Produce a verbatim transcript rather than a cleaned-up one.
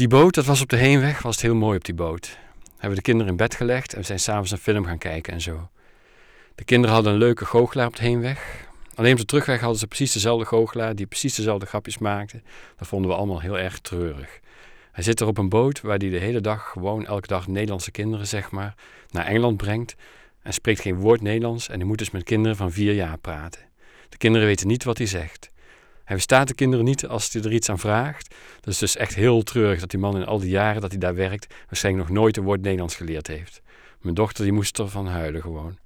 Die boot, dat was op de heenweg, was het heel mooi op die boot. Hebben we de kinderen in bed gelegd en we zijn s'avonds een film gaan kijken en zo. De kinderen hadden een leuke goochelaar op de heenweg. Alleen op de terugweg hadden ze precies dezelfde goochelaar die precies dezelfde grapjes maakte. Dat vonden we allemaal heel erg treurig. Hij zit er op een boot waar hij de hele dag, gewoon elke dag Nederlandse kinderen, zeg maar, naar Engeland brengt. En spreekt geen woord Nederlands en hij moet dus met kinderen van vier jaar praten. De kinderen weten niet wat hij zegt. Hij verstaat de kinderen niet als hij er iets aan vraagt. Dat is dus echt heel treurig dat die man in al die jaren dat hij daar werkt waarschijnlijk nog nooit een woord Nederlands geleerd heeft. Mijn dochter die moest ervan huilen gewoon.